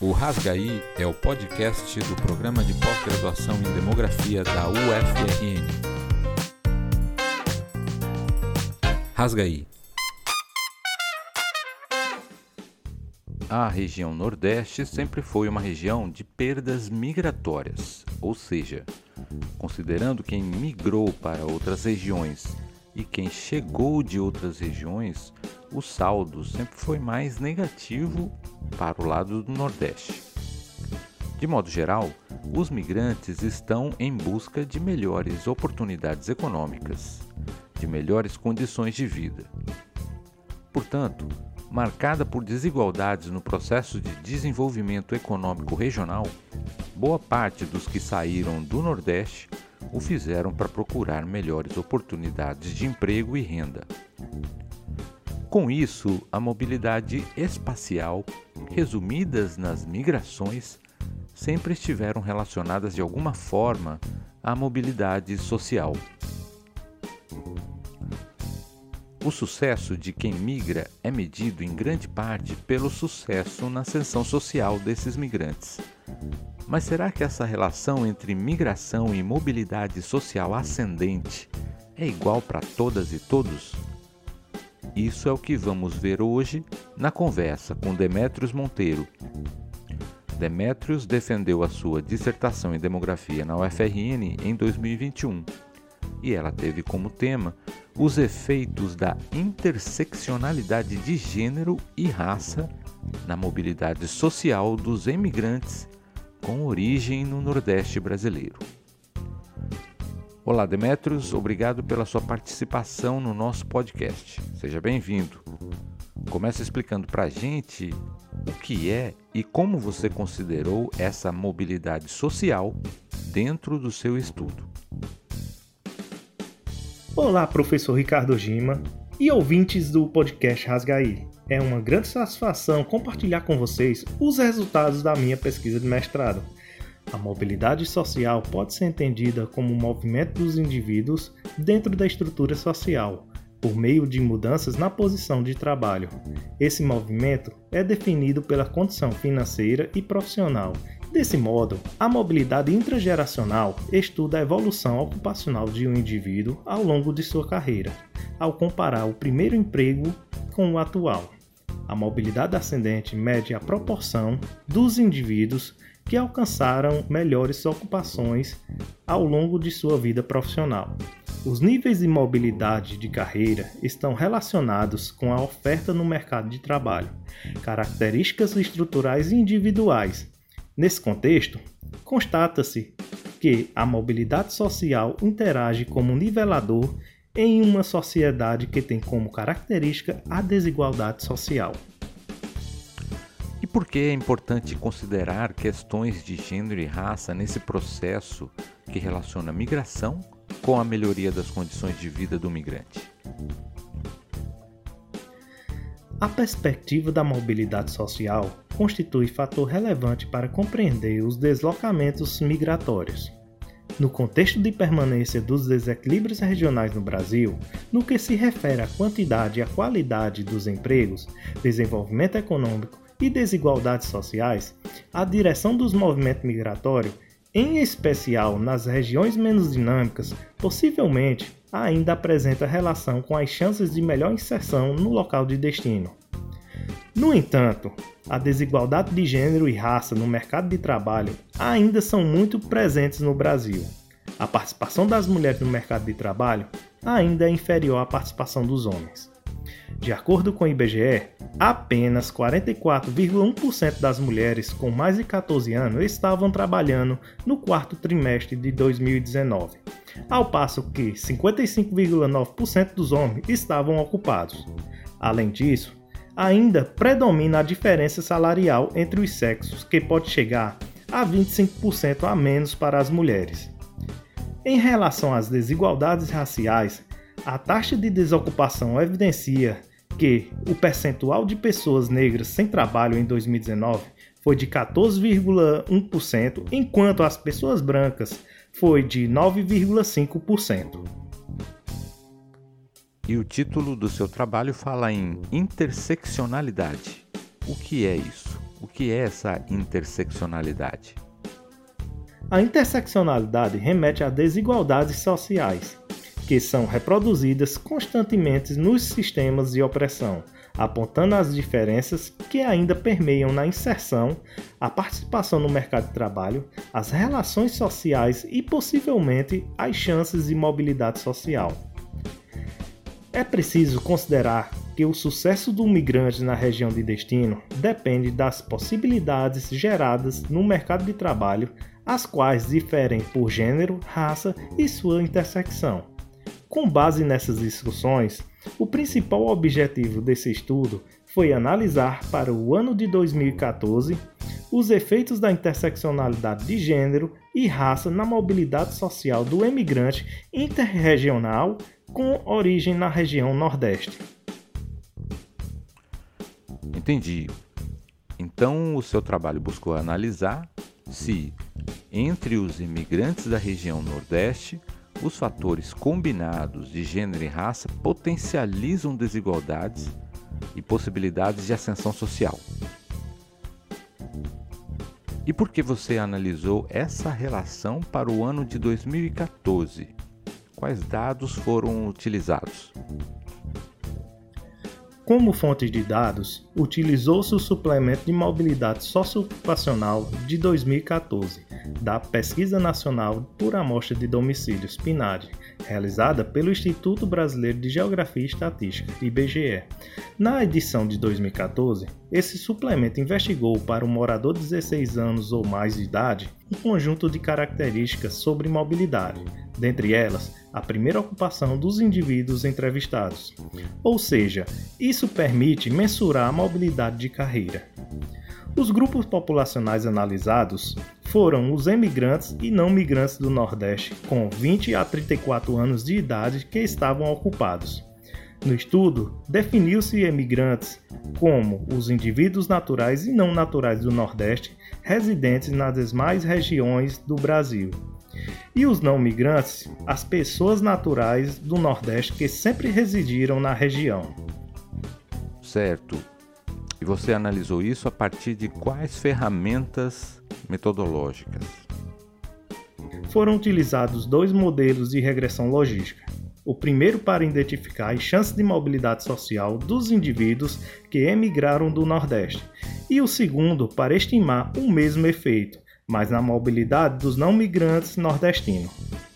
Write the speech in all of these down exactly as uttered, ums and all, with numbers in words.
O Rasgaí é o podcast do Programa de Pós-Graduação em Demografia da U F R N. Rasgaí. A região Nordeste sempre foi uma região de perdas migratórias, ou seja, considerando quem migrou para outras regiões e quem chegou de outras regiões, o saldo sempre foi mais negativo para o lado do Nordeste. De modo geral, os migrantes estão em busca de melhores oportunidades econômicas, de melhores condições de vida. Portanto, marcada por desigualdades no processo de desenvolvimento econômico regional, boa parte dos que saíram do Nordeste o fizeram para procurar melhores oportunidades de emprego e renda. Com isso, a mobilidade espacial, resumidas nas migrações, sempre estiveram relacionadas de alguma forma à mobilidade social. O sucesso de quem migra é medido em grande parte pelo sucesso na ascensão social desses migrantes. Mas será que essa relação entre migração e mobilidade social ascendente é igual para todas e todos? Isso é o que vamos ver hoje na conversa com Demétrios Monteiro. Demétrios defendeu a sua dissertação em demografia na U F R N em dois mil e vinte e um e ela teve como tema os efeitos da interseccionalidade de gênero e raça na mobilidade social dos imigrantes com origem no Nordeste brasileiro. Olá, Demétrios, obrigado pela sua participação no nosso podcast. Seja bem-vindo. Comece explicando para a gente o que é e como você considerou essa mobilidade social dentro do seu estudo. Olá, professor Ricardo Gima e ouvintes do podcast Rasgaí. É uma grande satisfação compartilhar com vocês os resultados da minha pesquisa de mestrado. A mobilidade social pode ser entendida como o movimento dos indivíduos dentro da estrutura social, por meio de mudanças na posição de trabalho. Esse movimento é definido pela condição financeira e profissional. Desse modo, a mobilidade intrageracional estuda a evolução ocupacional de um indivíduo ao longo de sua carreira, ao comparar o primeiro emprego com o atual. A mobilidade ascendente mede a proporção dos indivíduos que alcançaram melhores ocupações ao longo de sua vida profissional. Os níveis de mobilidade de carreira estão relacionados com a oferta no mercado de trabalho, características estruturais e individuais. Nesse contexto, constata-se que a mobilidade social interage como nivelador em uma sociedade que tem como característica a desigualdade social. E por que é importante considerar questões de gênero e raça nesse processo que relaciona a migração com a melhoria das condições de vida do migrante? A perspectiva da mobilidade social constitui fator relevante para compreender os deslocamentos migratórios. No contexto de permanência dos desequilíbrios regionais no Brasil, no que se refere à quantidade e à qualidade dos empregos, desenvolvimento econômico e desigualdades sociais, a direção dos movimentos migratórios, em especial nas regiões menos dinâmicas, possivelmente ainda apresenta relação com as chances de melhor inserção no local de destino. No entanto, a desigualdade de gênero e raça no mercado de trabalho ainda são muito presentes no Brasil. A participação das mulheres no mercado de trabalho ainda é inferior à participação dos homens. De acordo com o I B G E, apenas quarenta e quatro vírgula um por cento das mulheres com mais de catorze anos estavam trabalhando no quarto trimestre de dois mil e dezenove, ao passo que cinquenta e cinco vírgula nove por cento dos homens estavam ocupados. Além disso, ainda predomina a diferença salarial entre os sexos, que pode chegar a vinte e cinco por cento a menos para as mulheres. Em relação às desigualdades raciais, a taxa de desocupação evidencia que o percentual de pessoas negras sem trabalho em dois mil e dezenove foi de quatorze vírgula um por cento, enquanto as pessoas brancas foi de nove vírgula cinco por cento. E o título do seu trabalho fala em interseccionalidade. O que é isso? O que é essa interseccionalidade? A interseccionalidade remete a desigualdades sociais, que são reproduzidas constantemente nos sistemas de opressão, apontando as diferenças que ainda permeiam na inserção, a participação no mercado de trabalho, as relações sociais e, possivelmente, as chances de mobilidade social. É preciso considerar que o sucesso do migrante na região de destino depende das possibilidades geradas no mercado de trabalho, as quais diferem por gênero, raça e sua intersecção. Com base nessas discussões, o principal objetivo desse estudo foi analisar para o ano de dois mil e quatorze os efeitos da interseccionalidade de gênero e raça na mobilidade social do emigrante interregional com origem na região Nordeste. Entendi. Então, o seu trabalho buscou analisar se, entre os imigrantes da região Nordeste, os fatores combinados de gênero e raça potencializam desigualdades e possibilidades de ascensão social. E por que você analisou essa relação para o ano de dois mil e quatorze? Quais dados foram utilizados? Como fonte de dados, utilizou-se o Suplemento de Mobilidade Socioocupacional de dois mil e quatorze, da Pesquisa Nacional por Amostra de Domicílios, PNAD, realizada pelo Instituto Brasileiro de Geografia e Estatística, I B G E. Na edição de dois mil e quatorze, esse suplemento investigou para um morador de dezesseis anos ou mais de idade um conjunto de características sobre mobilidade, dentre elas, a primeira ocupação dos indivíduos entrevistados. Ou seja, isso permite mensurar a mobilidade de carreira. Os grupos populacionais analisados foram os emigrantes e não migrantes do Nordeste com vinte a trinta e quatro anos de idade que estavam ocupados. No estudo, definiu-se emigrantes como os indivíduos naturais e não naturais do Nordeste residentes nas demais regiões do Brasil. E os não migrantes, as pessoas naturais do Nordeste que sempre residiram na região. Certo. E você analisou isso a partir de quais ferramentas metodológicas? Foram utilizados dois modelos de regressão logística. O primeiro para identificar as chances de mobilidade social dos indivíduos que emigraram do Nordeste, e o segundo para estimar o mesmo efeito, mas na mobilidade dos não migrantes nordestinos.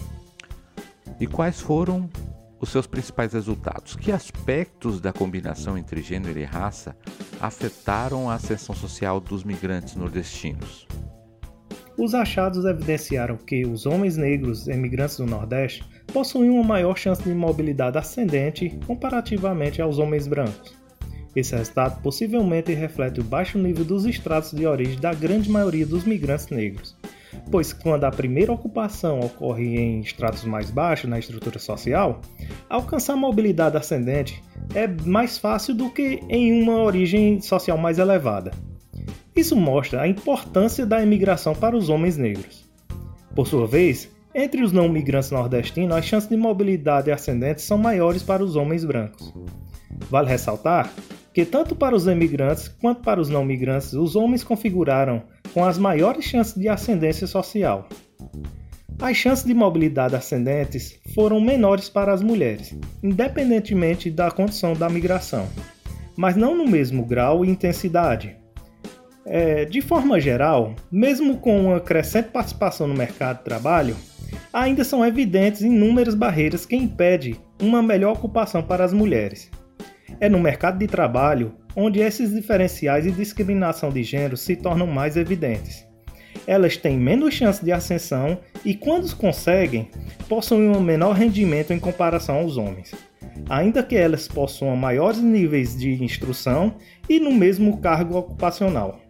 E quais foram os seus principais resultados? Que aspectos da combinação entre gênero e raça afetaram a ascensão social dos migrantes nordestinos? Os achados evidenciaram que os homens negros emigrantes do Nordeste possuíam uma maior chance de mobilidade ascendente comparativamente aos homens brancos. Esse resultado possivelmente reflete o baixo nível dos estratos de origem da grande maioria dos migrantes negros, pois quando a primeira ocupação ocorre em estratos mais baixos na estrutura social, alcançar mobilidade ascendente é mais fácil do que em uma origem social mais elevada. Isso mostra a importância da imigração para os homens negros. Por sua vez, entre os não migrantes nordestinos, as chances de mobilidade ascendente são maiores para os homens brancos. Vale ressaltar que tanto para os imigrantes quanto para os não migrantes, os homens configuraram com as maiores chances de ascendência social. As chances de mobilidade ascendentes foram menores para as mulheres, independentemente da condição da migração, mas não no mesmo grau e intensidade. É, de forma geral, mesmo com uma crescente participação no mercado de trabalho, ainda são evidentes inúmeras barreiras que impedem uma melhor ocupação para as mulheres. É no mercado de trabalho onde esses diferenciais e discriminação de gênero se tornam mais evidentes. Elas têm menos chance de ascensão e, quando conseguem, possuem um menor rendimento em comparação aos homens, ainda que elas possuam maiores níveis de instrução e no mesmo cargo ocupacional.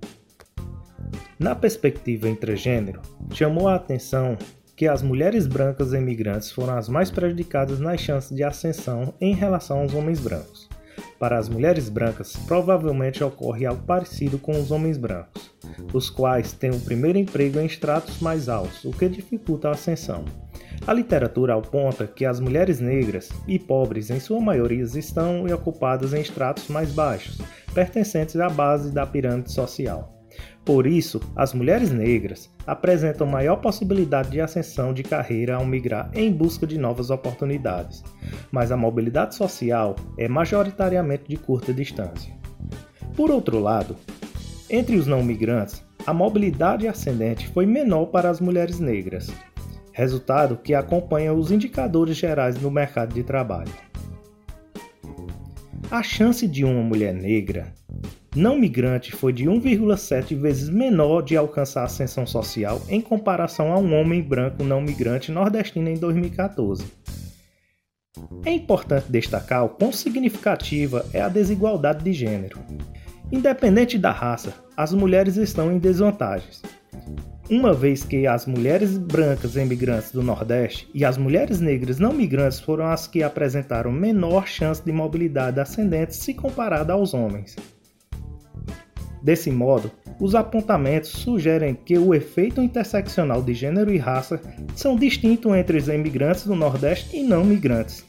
Na perspectiva intragênero, chamou a atenção que as mulheres brancas emigrantes foram as mais prejudicadas nas chances de ascensão em relação aos homens brancos. Para as mulheres brancas, provavelmente ocorre algo parecido com os homens brancos, os quais têm o primeiro emprego em estratos mais altos, o que dificulta a ascensão. A literatura aponta que as mulheres negras e pobres, em sua maioria, estão ocupadas em estratos mais baixos, pertencentes à base da pirâmide social. Por isso, as mulheres negras apresentam maior possibilidade de ascensão de carreira ao migrar em busca de novas oportunidades, mas a mobilidade social é majoritariamente de curta distância. Por outro lado, entre os não migrantes, a mobilidade ascendente foi menor para as mulheres negras, resultado que acompanha os indicadores gerais no mercado de trabalho. A chance de uma mulher negra não migrante foi de um vírgula sete vezes menor de alcançar a ascensão social em comparação a um homem branco não migrante nordestino em dois mil e quatorze. É importante destacar o quão significativa é a desigualdade de gênero. Independente da raça, as mulheres estão em desvantagens, uma vez que as mulheres brancas imigrantes do Nordeste e as mulheres negras não migrantes foram as que apresentaram menor chance de mobilidade ascendente se comparada aos homens. Desse modo, os apontamentos sugerem que o efeito interseccional de gênero e raça são distintos entre os imigrantes do Nordeste e não migrantes.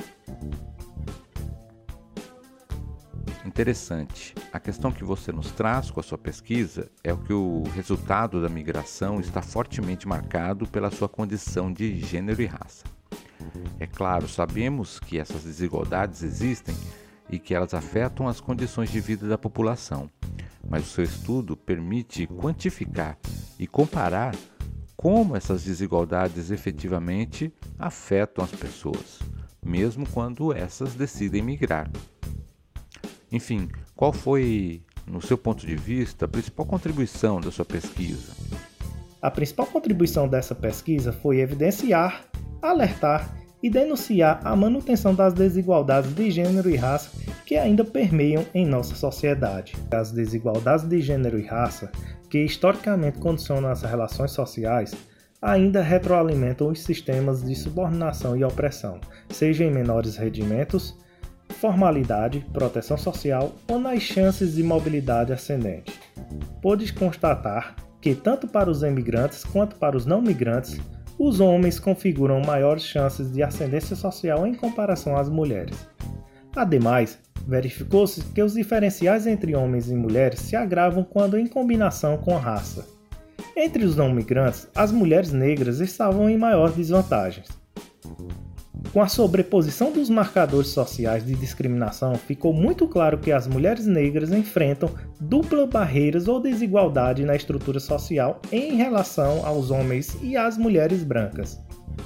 Interessante. A questão que você nos traz com a sua pesquisa é o que o resultado da migração está fortemente marcado pela sua condição de gênero e raça. É claro, sabemos que essas desigualdades existem e que elas afetam as condições de vida da população, mas o seu estudo permite quantificar e comparar como essas desigualdades efetivamente afetam as pessoas, mesmo quando essas decidem migrar. Enfim, qual foi, no seu ponto de vista, a principal contribuição da sua pesquisa? A principal contribuição dessa pesquisa foi evidenciar, alertar e denunciar a manutenção das desigualdades de gênero e raça que ainda permeiam em nossa sociedade. As desigualdades de gênero e raça, que historicamente condicionam as relações sociais, ainda retroalimentam os sistemas de subordinação e opressão, seja em menores rendimentos, formalidade, proteção social ou nas chances de mobilidade ascendente. Pôde constatar que, tanto para os imigrantes quanto para os não migrantes, os homens configuram maiores chances de ascendência social em comparação às mulheres. Ademais, verificou-se que os diferenciais entre homens e mulheres se agravam quando em combinação com a raça. Entre os não migrantes, as mulheres negras estavam em maior desvantagem. Com a sobreposição dos marcadores sociais de discriminação, ficou muito claro que as mulheres negras enfrentam duplas barreiras ou desigualdade na estrutura social em relação aos homens e às mulheres brancas.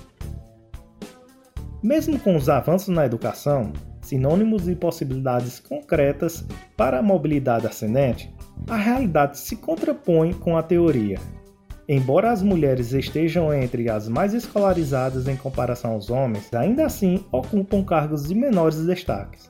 Mesmo com os avanços na educação, sinônimos de possibilidades concretas para a mobilidade ascendente, a realidade se contrapõe com a teoria. Embora as mulheres estejam entre as mais escolarizadas em comparação aos homens, ainda assim ocupam cargos de menores destaques.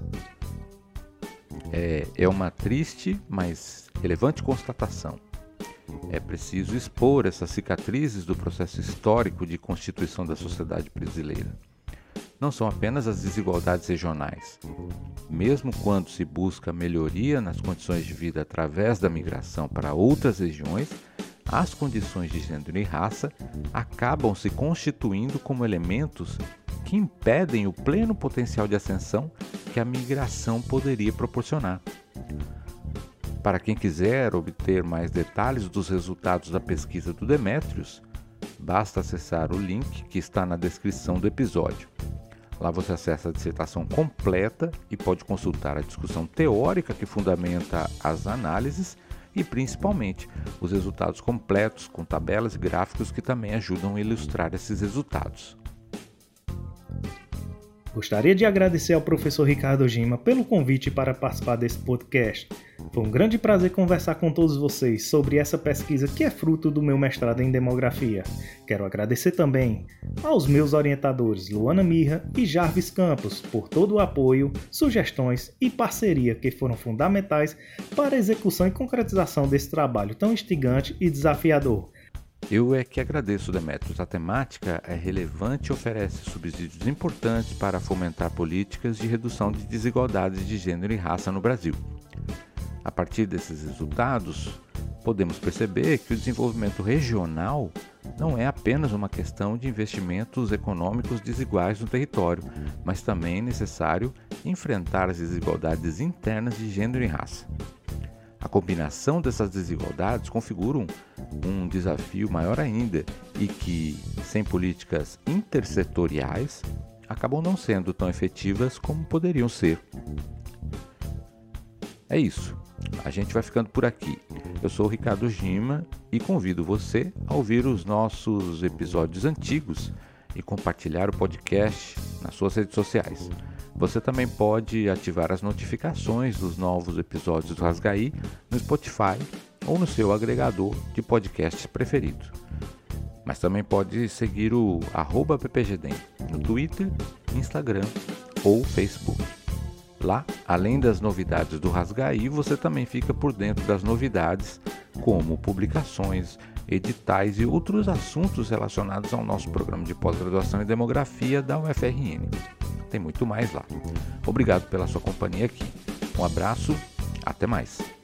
É, é uma triste, mas relevante constatação. É preciso expor essas cicatrizes do processo histórico de constituição da sociedade brasileira. Não são apenas as desigualdades regionais. Mesmo quando se busca melhoria nas condições de vida através da migração para outras regiões, as condições de gênero e raça acabam se constituindo como elementos que impedem o pleno potencial de ascensão que a migração poderia proporcionar. Para quem quiser obter mais detalhes dos resultados da pesquisa do Demetrios, basta acessar o link que está na descrição do episódio. Lá você acessa a dissertação completa e pode consultar a discussão teórica que fundamenta as análises e, principalmente, os resultados completos com tabelas e gráficos que também ajudam a ilustrar esses resultados. Gostaria de agradecer ao professor Ricardo Gima pelo convite para participar desse podcast. Foi um grande prazer conversar com todos vocês sobre essa pesquisa que é fruto do meu mestrado em demografia. Quero agradecer também aos meus orientadores Luana Mirra e Jarvis Campos por todo o apoio, sugestões e parceria que foram fundamentais para a execução e concretização desse trabalho tão instigante e desafiador. Eu é que agradeço, Demetrios. A temática é relevante e oferece subsídios importantes para fomentar políticas de redução de desigualdades de gênero e raça no Brasil. A partir desses resultados, podemos perceber que o desenvolvimento regional não é apenas uma questão de investimentos econômicos desiguais no território, mas também é necessário enfrentar as desigualdades internas de gênero e raça. A combinação dessas desigualdades configura um, um desafio maior ainda e que, sem políticas intersetoriais, acabam não sendo tão efetivas como poderiam ser. É isso. A gente vai ficando por aqui. Eu sou o Ricardo Gima e convido você a ouvir os nossos episódios antigos e compartilhar o podcast nas suas redes sociais. Você também pode ativar as notificações dos novos episódios do Rasgaí no Spotify ou no seu agregador de podcasts preferido. Mas também pode seguir o arroba ppgdem no Twitter, Instagram ou Facebook. Lá, além das novidades do Rasgaí, você também fica por dentro das novidades, como publicações, editais e outros assuntos relacionados ao nosso programa de pós-graduação em demografia da U F R N. Tem muito mais lá. Obrigado pela sua companhia aqui. Um abraço, até mais.